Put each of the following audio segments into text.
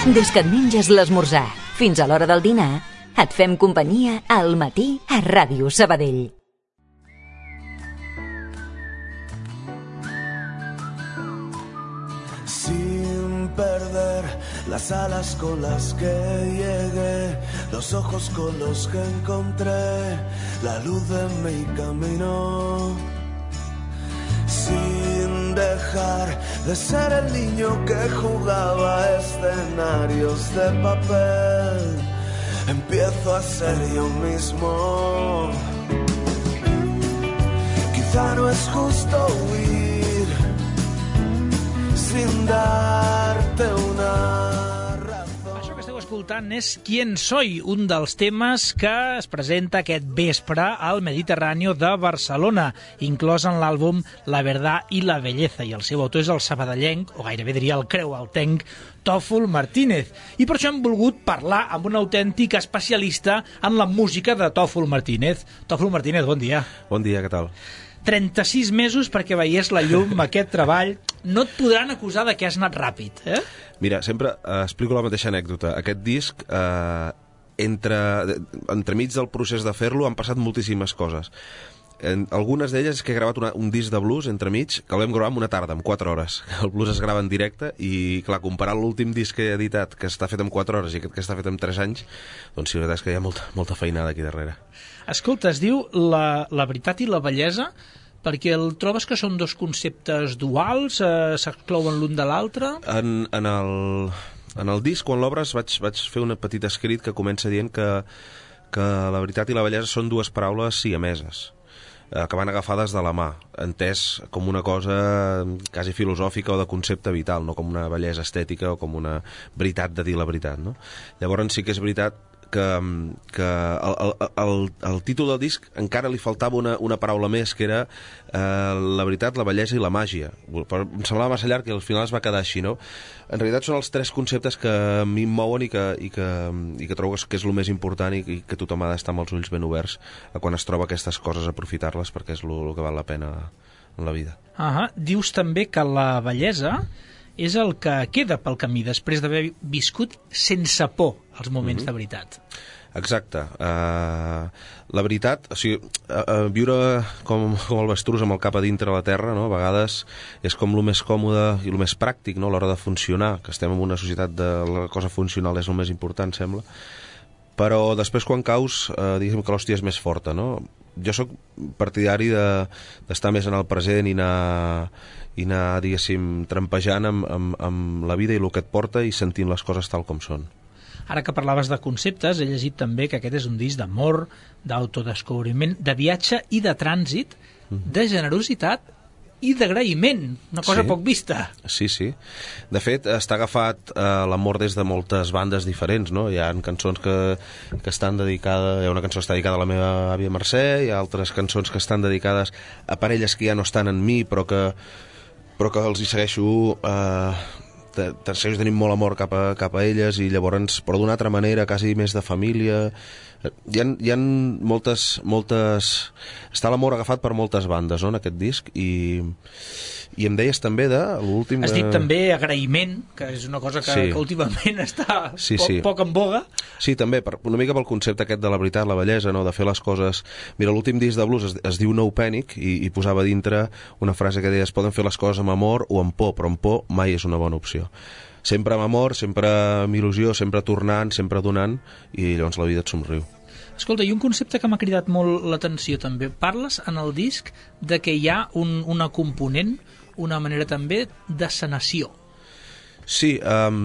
Des que et menges l'esmorzar fins a l'hora del dinar, et fem companyia al matí a Ràdio Sabadell. Sin perder las alas con las que llegué, los ojos con los que encontré la luz de mi camino. Sin dejar de ser el niño que jugaba a escenarios de papel, empiezo a ser yo mismo. Quizá no es justo huir sin darte una razón. Això que esteu escoltant és Quién soy, un dels temes que es presenta aquest vespre al Mediterráneo de Barcelona, inclòs en l'àlbum La verdad y la belleza, i el seu autor és el sabadellenc, o gairebé diria el creualtenc, Tòfol Martínez. I per això hem volgut parlar amb un autèntic especialista en la música de Tòfol Martínez. Tòfol Martínez, bon dia. Bon dia, què tal? 36 mesos perquè veiés la llum aquest treball. No et podran acusar de que has anat ràpid, eh? Mira, sempre explico la mateixa anècdota. Aquest disc, entremig del procés de fer-lo, han passat moltíssimes coses. Algunes d'elles és que he gravat un disc de blues entremig, que el vam gravar en una tarda, en 4 hores. El blues es grava en directe i, clar, comparar l'últim disc que he editat, que està fet en 4 hores, i aquest que està fet en 3 anys, doncs sí, la veritat és que hi ha molta feinada aquí darrere. Escolta, es diu la veritat i la bellesa, perquè el trobes que són dos conceptes duals, s'exclouen l'un de l'altre? En el disc, quan l'obres, vaig fer un petit escrit que comença dient que la veritat i la bellesa són dues paraules siameses, que van agafades de la mà, entès com una cosa quasi filosòfica o de concepte vital, no com una bellesa estètica o com una veritat de dir la veritat, no? Llavors sí que és veritat que el títol del disc encara li faltava una paraula més, que era la veritat, la bellesa i la màgia. Però em semblava massa llarg i al final es va quedar així, no? En realitat són els 3 conceptes que a mi em mouen i que trobo que és el més important i que tothom ha d'estar amb els ulls ben oberts quan es troba aquestes coses, aprofitar-les, perquè és el que val la pena en la vida. Dius també que la bellesa és el que queda pel camí després d'haver viscut sense por els moments de veritat. Exacte. La veritat, o sigui, viure com el avestruz amb el cap a dintre la terra, no? A vegades és com el més còmode i el més pràctic, no? A l'hora de funcionar, que estem en una societat de la cosa funcional és el més important, sembla. Però després, quan caus, diguem que l'hòstia és més forta, no? Jo sóc partidari d'estar més en el present i anar, diguéssim, trampejant amb la vida i el que et porta i sentint les coses tal com són. Ara que parlaves de conceptes, he llegit també que aquest és un disc d'amor, d'autodescobriment, de viatge i de trànsit, de generositat i d'agraïment, una cosa poc vista. Sí. De fet, està agafat l'amor des de moltes bandes diferents, no? Hi ha cançons que estan dedicades... Hi ha una cançó que està dedicada a la meva àvia Mercè, hi ha altres cançons que estan dedicades a parelles que ja no estan en mi, però que els hi segueixo... segueixo tenint molt amor cap a elles, i llavors, però d'una altra manera, quasi més de família. Hi ha moltes... Està l'amor agafat per moltes bandes, no?, en aquest disc, i em deies també de l'últim... Has dit també agraïment, que és una cosa que últimament està poc en boga. Sí, també, una mica pel concepte aquest de la veritat, la bellesa, no?, de fer les coses... Mira, l'últim disc de blues es diu No Panic, i posava dintre una frase que deia: es poden fer les coses amb amor o amb por, però amb por mai és una bona opció. Sempre amb amor, sempre amb il·lusió, sempre tornant, sempre donant, i llavors la vida et somriu. Escolta, i un concepte que m'ha cridat molt l'atenció també. Parles en el disc de que hi ha una component, una manera també de sanació. Sí,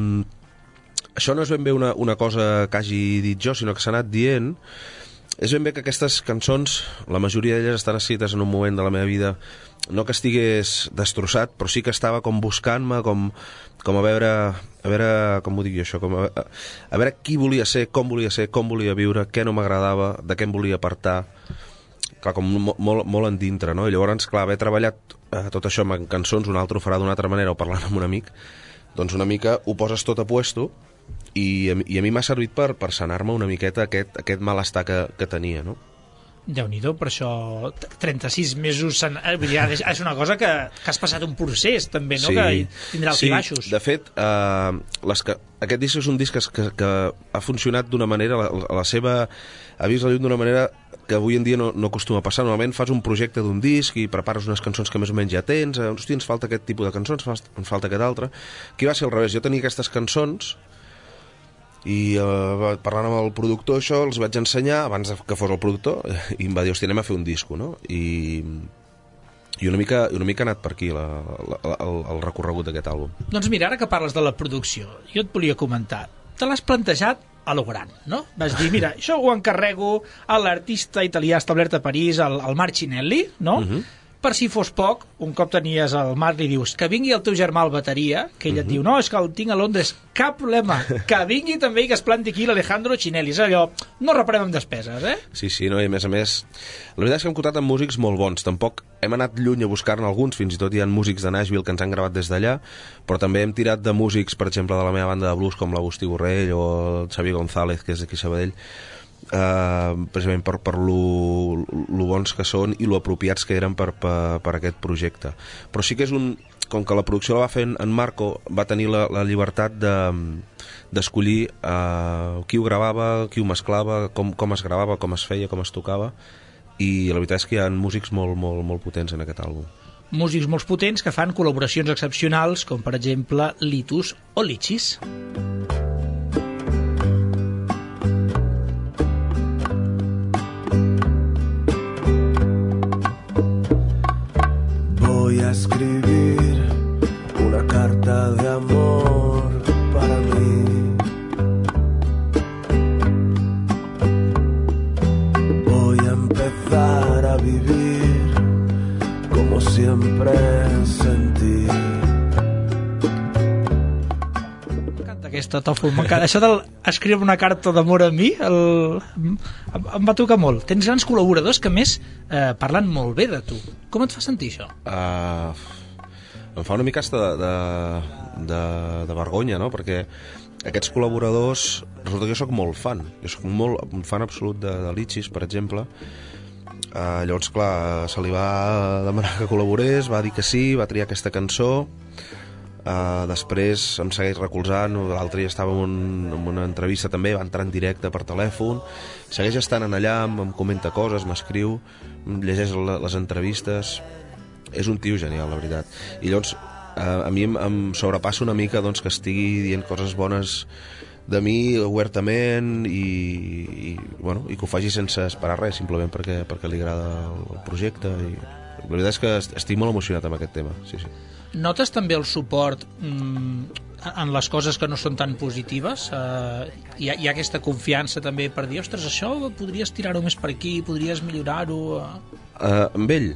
això no és ben bé una cosa que hagi dit jo, sinó que s'ha anat dient. És ben bé que aquestes cançons, la majoria d'elles estan escrites en un moment de la meva vida, no que estigués destrossat, però sí que estava com buscant-me, com a veure, com ho dic jo això, a veure qui volia ser, com volia viure, què no m'agradava, de què em volia apartar, clar, com molt en dintre, no? I llavors, clar, haver treballat tot això en cançons, un altre ho farà d'una altra manera, o parlant amb un amic, doncs una mica ho poses tot a puesto, i a mi m'ha servit per sanar-me una miqueta aquest malestar que tenia, no? Déu-n'hi-do, per això 36 mesos és una cosa que has passat un procés també, no? Sí, que tindrà alts i baixos. De fet, aquest disc és un disc que ha funcionat d'una manera, ha vist la llum d'una manera que avui en dia no acostuma a passar. Normalment fas un projecte d'un disc i prepares unes cançons que més o menys ja tens, hosti, ens falta aquest tipus de cançons, ens falta aquest altre. Aquí va ser al revés, jo tenia aquestes cançons i parlant amb el productor això els vaig ensenyar abans que fos el productor i em va dir, hòstia, anem a fer un disco, no? I una mica ha anat per aquí el recorregut d'aquest àlbum. Doncs mira, ara que parles de la producció, jo et volia comentar, te l'has plantejat a lo gran, no? Vas dir, mira, això ho encarrego a l'artista italià establert a París, al Marcinelli, no? Per si fos poc, un cop tenies el Marc, li dius que vingui el teu germà al bateria, que ell et diu, no, és que el tinc a Londres, cap problema, que vingui també i que es planti aquí l'Alejandro Cinelli, és allò, no reparem amb despeses, eh? Sí, no, i a més, la veritat és que hem comptat amb músics molt bons, tampoc hem anat lluny a buscar-ne alguns, fins i tot hi ha músics de Nashville que ens han gravat des d'allà, però també hem tirat de músics, per exemple, de la meva banda de blues, com l'Agustí Borrell o el Xavi González, que és d'aquí a Sabadell, precisament per lo bons que són i lo apropiats que eren per aquest projecte. Però sí que és com que la producció la va fer en Marco, va tenir la llibertat d'escollir qui ho gravava, qui ho mesclava, com es gravava, com es feia, com es tocava, i la veritat és que hi ha músics molt potents en aquest àlbum. Músics molt potents que fan col·laboracions excepcionals, com per exemple Litus o Lichis. Voy a escribir una carta de amor para mí. Voy a empezar a vivir como siempre sentí. M'encanta aquesta, Tòfol, m'encanta. Això d'escriure una carta d'amor a mi em va tocar molt. Tens grans col·laboradors que, a més, parlen molt bé de tu. Com et fa sentir això? Em fa una mica de vergonya, no? Perquè aquests col·laboradors, resulta que jo soc molt fan. Jo soc un fan absolut de Lichis, per exemple. Llavors, clar, se li va demanar que col·laborés, va dir que sí, va triar aquesta cançó. Després em segueix recolzant, l'altre dia estava en una entrevista també, va entrar en directe per telèfon, segueix estant allà, em comenta coses, m'escriu, llegeix les entrevistes, és un tio genial, la veritat. I llavors a mi em sobrepassa una mica doncs, que estigui dient coses bones de mi obertament i que ho faci sense esperar res, simplement perquè li agrada el projecte. I la veritat és que estic molt emocionat amb aquest tema, sí. Notes també el suport en les coses que no són tan positives? Hi ha aquesta confiança també per dir, ostres, això podries tirar-ho més per aquí, podries millorar-ho? Amb ell?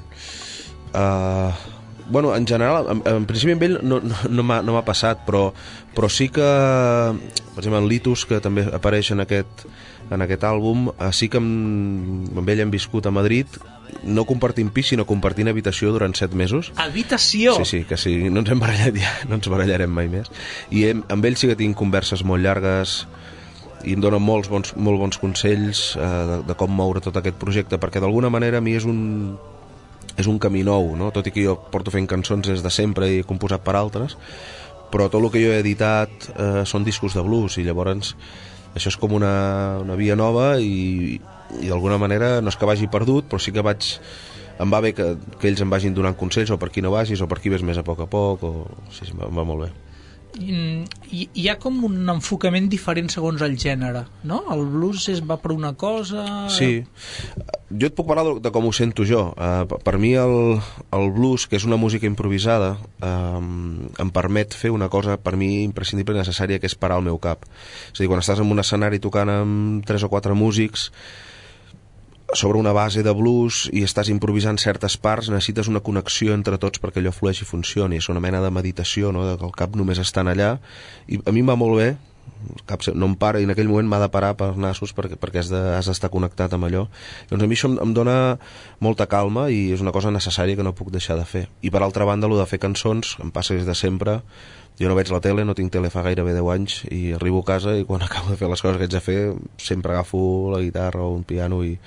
En general, en principi amb ell no m'ha passat, però sí que, per exemple, en Litus, que també apareix en aquest àlbum, sí que amb ell hem viscut a Madrid, no compartint pis, sinó compartint habitació durant 7 mesos. Habitació? Sí, que sí, no ens hem barallat ja, no ens barallarem mai més. I amb ell sí que tinc converses molt llargues i em dona molt bons consells de com moure tot aquest projecte, perquè d'alguna manera a mi és un camí nou, no? Tot i que jo porto fent cançons des de sempre i he composat per altres, però tot el que jo he editat són discos de blues, i llavors això és com una via nova i d'alguna manera no és que vagi perdut, però sí que em va bé que ells em vagin donant consells, o per aquí no vagis, o per aquí ves més a poc, sí, em va molt bé. Hi ha com un enfocament diferent segons el gènere, no? El blues va per una cosa... Sí, jo et puc parlar de com ho sento jo. Per mi el blues, que és una música improvisada, em permet fer una cosa per mi imprescindible i necessària, que és parar el meu cap. És a dir, quan estàs en un escenari tocant amb 3 o 4 músics sobre una base de blues i estàs improvisant certes parts, necessites una connexió entre tots perquè allò flueixi i funcioni. És una mena de meditació, no? Que el cap només està allà, i a mi em va molt bé, el cap no em para, i en aquell moment m'ha de parar per nassos perquè has d'estar connectat amb allò. Doncs a mi això em dona molta calma i és una cosa necessària que no puc deixar de fer. I per altra banda, el de fer cançons em passa des de sempre. Jo no veig la tele, no tinc tele fa gairebé 10 anys, i arribo a casa i quan acabo de fer les coses que haig de fer sempre agafo la guitarra o un piano i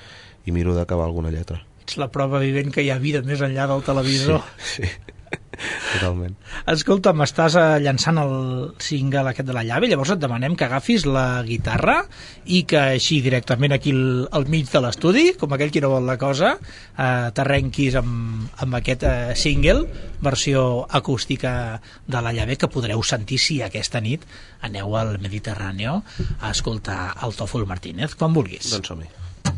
miro d'acabar alguna lletra. Ets la prova vivent que hi ha vida més enllà del televisor. Sí. Totalment. Escolta, m'estàs llançant el single aquest de La llave, llavors et demanem que agafis la guitarra i que així directament aquí al mig de l'estudi, com aquell qui no vol la cosa, t'arrenquis amb aquest single, versió acústica de La llave, que podreu sentir si aquesta nit aneu al Mediterrani a escoltar el Tòfol Martínez, quan vulguis. Doncs som-hi.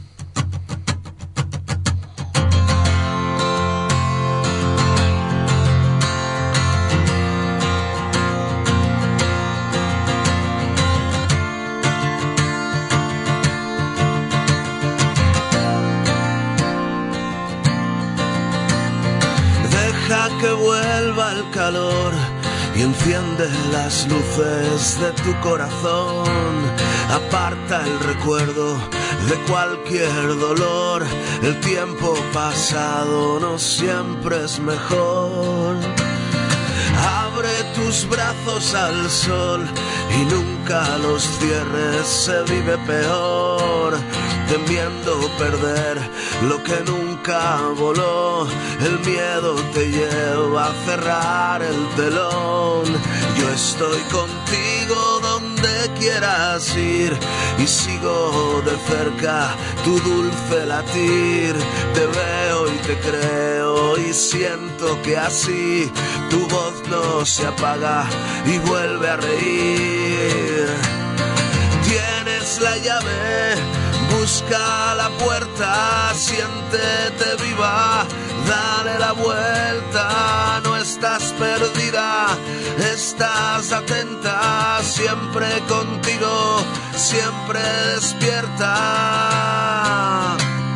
Que vuelva el calor y enciende las luces de tu corazón. Aparta el recuerdo de cualquier dolor. El tiempo pasado no siempre es mejor. Abre tus brazos al sol y nunca los cierres, se vive peor, temiendo perder lo que nunca voló. El miedo te lleva a cerrar el telón. Yo estoy contigo donde quieras ir y sigo de cerca tu dulce latir. Te veo y te creo y siento que así tu voz no se apaga y vuelve a reír. Tienes la llave, busca la puerta, siéntete viva, dale la vuelta, no estás perdida, estás atenta, siempre contigo, siempre despierta.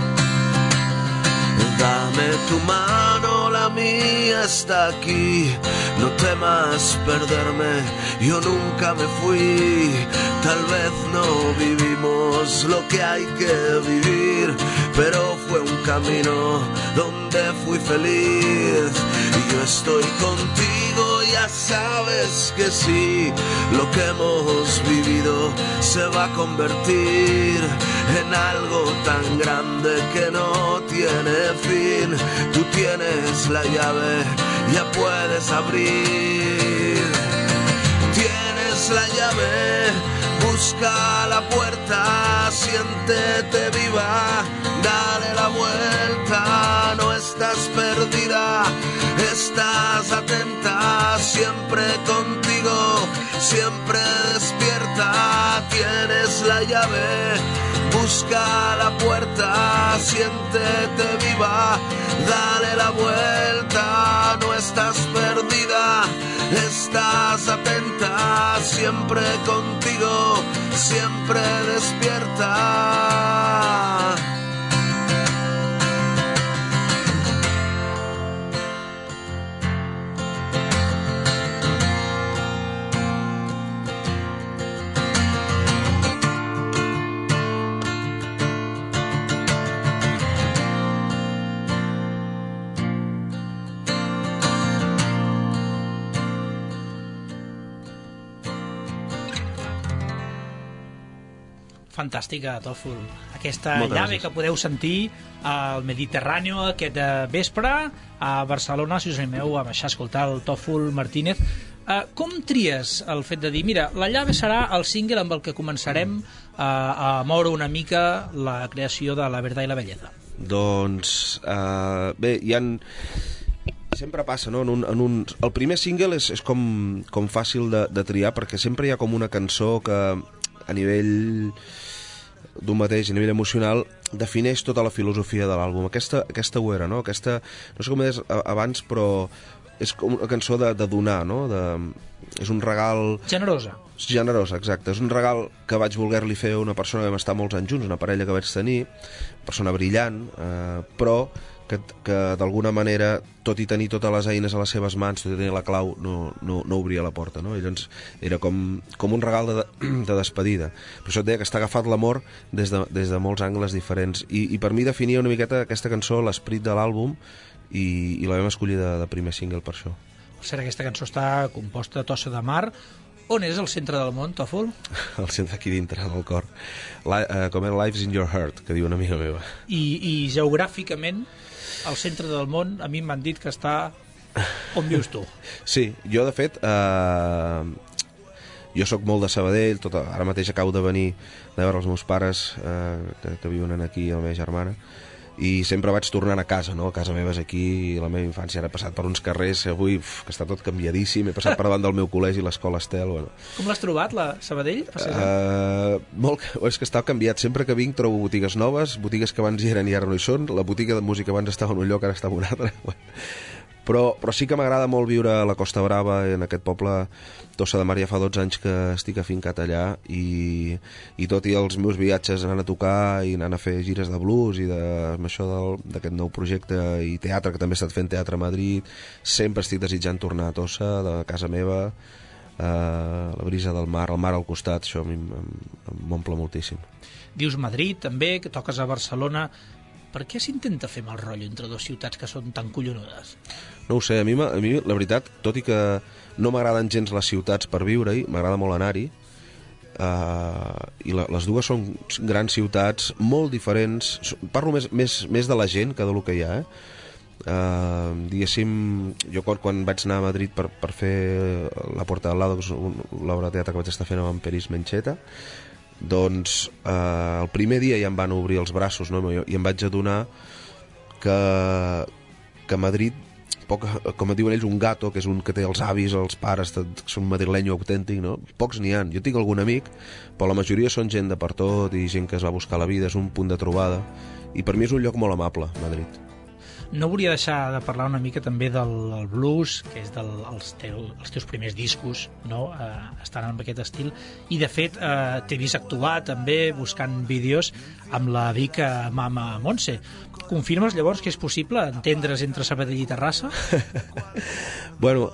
Dame tu mano, la mía está aquí, no temas perderme, yo nunca me fui. Tal vez no vivimos lo que hay que vivir, pero fue un camino donde fui feliz. Y yo estoy contigo, ya sabes que sí, lo que hemos vivido se va a convertir en algo tan grande que no tiene fin. Tú tienes la llave, ya puedes abrir. Tienes la llave, busca la puerta, siéntete viva, dale la vuelta, no estás perdida, estás atenta, siempre contigo, siempre despierta. Tienes la llave, busca la puerta, siéntete viva, dale la vuelta, no estás perdida, estás atenta, siempre contigo, siempre despierta. Fantàstica, Tòfol. Aquesta llave que podeu sentir al Mediterrani aquest vespre a Barcelona, si us animeu a baixar a escoltar el Tòfol Martínez. Com tries el fet de dir, mira, la llave serà el single amb el que començarem a moure una mica la creació de La verdad i la belleza? Doncs, bé, hi ha... Sempre passa, no? El primer single és com fàcil de triar, perquè sempre hi ha com una cançó que a nivell d'un mateix, a nivell emocional, defineix tota la filosofia de l'àlbum. Aquesta ho era, no? Aquesta, no sé com és abans, però és com una cançó de donar, no? És un regal... Generosa. Generosa, exacte. És un regal que vaig voler-li fer a una persona que vam estar molts anys junts, una parella que vaig tenir, persona brillant, però que d'alguna manera, tot i tenir totes les eines a les seves mans, tot i tenir la clau, no obria la porta, no? I llavors era com un regal de despedida. Per això et deia que està agafat l'amor des de molts angles diferents. I per mi definia una miqueta aquesta cançó l'esperit de l'àlbum i la vam escollir de primer single per això. Per cert, aquesta cançó està composta a Tossa de Mar, On és el centre del món, Tòfol? El centre aquí dintre del cor. Com és Life's in your heart, que diu una amiga meva. I geogràficament, el centre del món, a mi m'han dit que està on vius tu. Sí, jo de fet jo sóc molt de Sabadell, ara mateix acabo de venir de veure els meus pares que viuen aquí, la meva germana, i sempre vaig tornant a casa, no? A casa meva és aquí, la meva infància, ara he passat per uns carrers avui que està tot canviadíssim, he passat per davant del meu col·legi, l'escola Estel. Bueno. Com l'has trobat, la Sabadell? És que està canviat, sempre que vinc trobo botigues noves, botigues que abans hi eren i ara no hi són, la botiga de música abans estava en un lloc, ara està en un altre. Però sí que m'agrada molt viure a la Costa Brava, en aquest poble Tossa de Mar. Ja fa 12 anys que estic afincat allà i tot i els meus viatges anant a tocar i anant a fer gires de blues i amb això d'aquest nou projecte i teatre, que també he estat fent teatre a Madrid, sempre estic desitjant tornar a Tossa, de casa meva, la brisa del mar, el mar al costat, això a mi m'omple moltíssim. Dius Madrid també, que toques a Barcelona. Per què s'intenta fer mal rotllo entre dues ciutats que són tan collonudes? No ho sé, a mi la veritat, tot i que no m'agraden gens les ciutats per viure-hi, m'agrada molt anar-hi, i les dues són grans ciutats molt diferents. Parlo més de la gent que del que hi ha, diguéssim, jo quan vaig anar a Madrid per fer La Puerta del Lado, que és l'obra de teatre que vaig estar fent amb Peris Mencheta, doncs el primer dia ja em van obrir els braços, no? I em vaig adonar que Madrid, com diuen ells, un gato, que és un que té els avis, els pares, són madrilenyo autèntic, no? Pocs n'hi ha. Jo tinc algun amic, però la majoria són gent de per tot i gent que es va buscar la vida, és un punt de trobada, i per mi és un lloc molt amable, Madrid. No volia deixar de parlar una mica també del blues, que és els teus primers discos, no? Estan en aquest estil, i de fet t'he vist actuar també buscant vídeos amb la Vic Mama Montse. Confirmes llavors que és possible entendre's entre Sabadell i Terrassa? Bueno,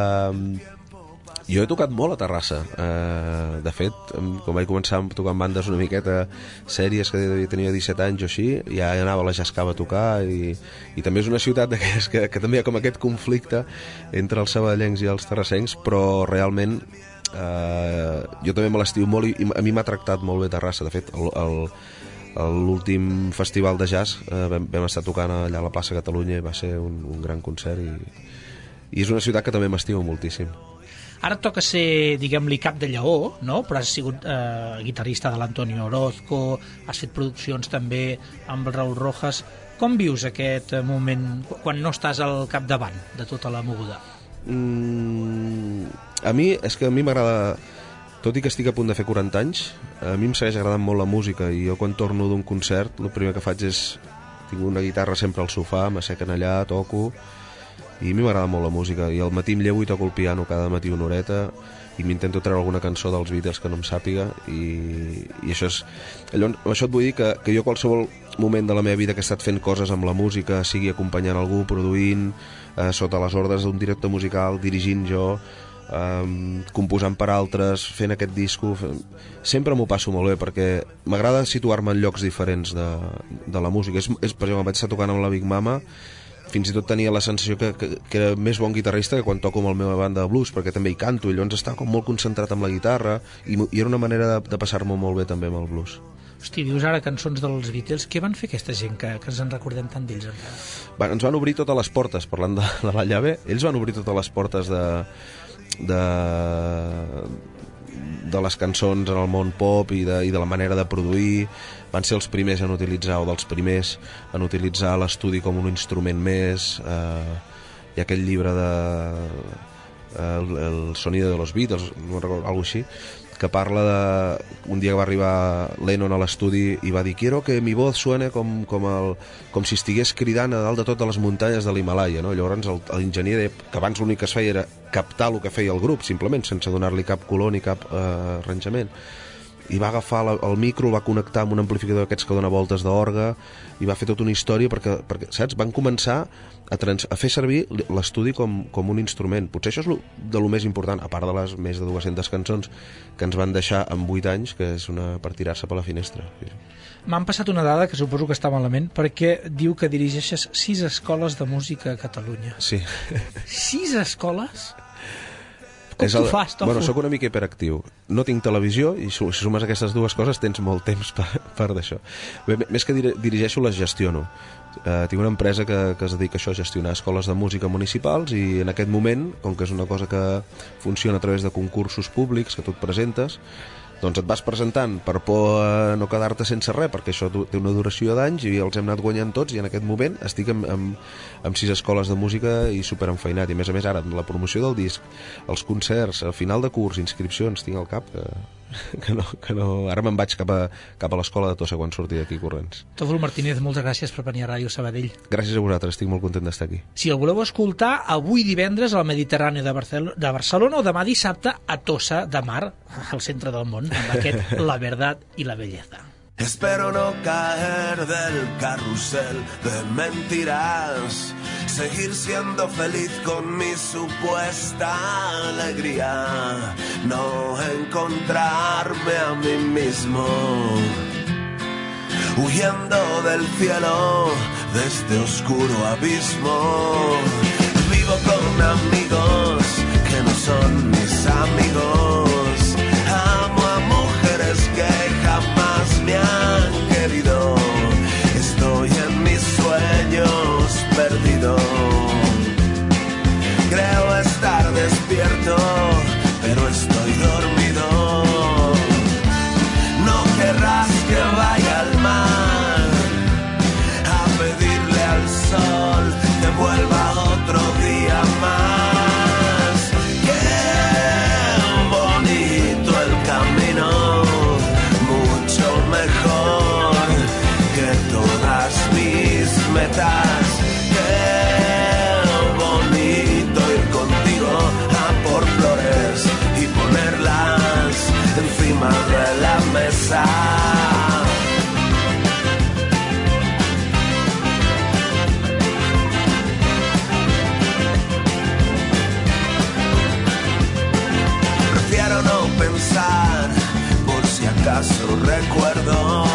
jo he tocat molt a Terrassa. De fet, quan vaig començar a tocar en bandes una miqueta sèries, que tenia 17 anys o així, ja anava a la Jascava a tocar, i també és una ciutat que també hi ha com aquest conflicte entre els sabadellencs i els terrassencs, però realment jo també me l'estiu molt i a mi m'ha tractat molt bé Terrassa. De fet, l'últim festival de jazz vam estar tocant allà a la plaça Catalunya i va ser un gran concert, i és una ciutat que també m'estimo moltíssim. Ara et toca ser, diguem-li, cap de lleó, no? Però has sigut guitarrista de l'Antonio Orozco, has fet produccions també amb Raúl Rojas. Com vius aquest moment quan no estàs al capdavant de tota la moguda? A mi m'agrada, tot i que estic a punt de fer 40 anys, a mi em segueix agradant molt la música, i jo quan torno d'un concert el primer que faig és, tinc una guitarra sempre al sofà, m'assequen allà, toco, i a mi m'agrada molt la música, i al matí em llevo i toco el piano cada matí una horeta, i m'intento treure alguna cançó dels Beatles que no em sàpiga, i això és... Llavors, amb això et vull dir que jo qualsevol moment de la meva vida que he estat fent coses amb la música, sigui acompanyant algú, produint, sota les ordres d'un director musical, dirigint jo, composant per altres, fent aquest disco, sempre m'ho passo molt bé, perquè m'agrada situar-me en llocs diferents de la música. Per exemple, vaig estar tocant amb la Big Mama, fins i tot tenia la sensació que era més bon guitarrista que quan toco amb la meva banda de blues, perquè també hi canto, i llavors estava com molt concentrat amb la guitarra, i era una manera de passar-m'ho molt bé també amb el blues. Hosti, dius ara cançons dels Beatles, què van fer aquesta gent que ens en recordem tant d'ells encara? Ens van obrir totes les portes, parlant de la llave, ells van obrir totes les portes de les cançons en el món pop i de la manera de produir. Van ser els primers en utilitzar, o dels primers en utilitzar l'estudi com un instrument més. Hi ha aquell llibre el sonido de los Beatles, no recordo, alguna així, que parla un dia que va arribar Lennon a l'estudi i va dir: quiero que mi voz suene com si estigués cridant a dalt de totes les muntanyes de l'Himalaya, no? Llavors l'enginyer deia que abans l'únic que es feia era captar el que feia el grup, simplement, sense donar-li cap color ni cap arranjament, i va agafar el micro, el va connectar amb un amplificador d'aquests que dona voltes d'orgue, i va fer tota una història perquè saps? Van començar a fer servir l'estudi com un instrument. Potser això és de lo més important, a part de les més de 200 cançons que ens van deixar en 8 anys, que és per tirar-se per la finestra. M'han passat una dada que suposo que està malament, perquè diu que dirigeixes 6 escoles de música a Catalunya. Sí. 6 escoles? Com t'ho fas, Tofu? Bueno, soc una mica hiperactiu. No tinc televisió i si sumes aquestes dues coses tens molt temps per d'això. Més que dirigeixo, les gestiono. Tinc una empresa que es dedica a això, a gestionar escoles de música municipals, i en aquest moment, com que és una cosa que funciona a través de concursos públics que tu et presentes, doncs et vas presentant per por a no quedar-te sense res, perquè això té una duració d'anys i els hem anat guanyant tots, i en aquest moment estic amb 6 escoles de música i superenfeinat, i a més ara la promoció del disc, els concerts, al final de curs, inscripcions, tinc al cap que no. Ara me'n vaig cap a l'escola de Tossa quan surti d'aquí corrents. Tofu Martínez, moltes gràcies per venir a Ràdio Sabadell. Gràcies a vosaltres, estic molt content d'estar aquí. Si el voleu escoltar, avui divendres al Mediterrani de Barcelona o demà dissabte a Tossa de Mar, al centre del món, amb aquest La Verdad y la Belleza. Espero no caer del carrusel de mentiras, seguir siendo feliz con mi supuesta alegría, no encontrarme a mí mismo, huyendo del cielo de este oscuro abismo. Vivo con amigos que no son mis amigos, amo a mujeres que jamás me han querido, estoy en mis sueños perdido, creo estar despierto, pero estoy dormido. No querrás que vaya al mar a pedirle al sol que vuelva otro día más. Qué bonito el camino, mucho mejor que todas mis metas. Qué bonito ir contigo a por flores y ponerlas encima de la mesa. Prefiero no pensar, por si acaso recuerdo